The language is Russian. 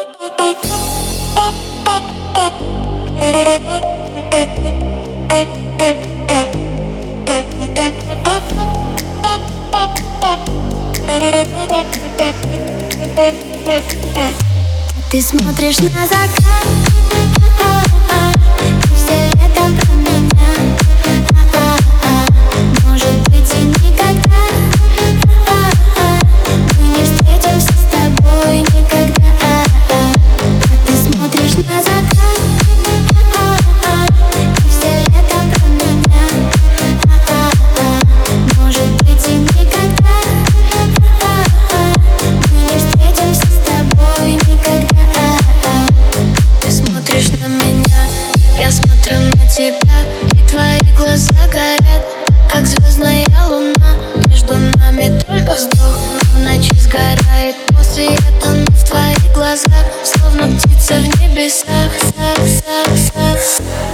Ты смотришь на закат, все это про меня. Может быть и никогда мы не встретимся с тобой никогда. Ты смотришь на закат, все это про меня. Может быть и никогда мы не встретимся с тобой никогда. Ты смотришь на меня, я смотрю на тебя, и твои глаза горят, как звездная луна. Между нами только вздох, в ночи сгорает. После я тону в твоих глазах, словно птица в небесах.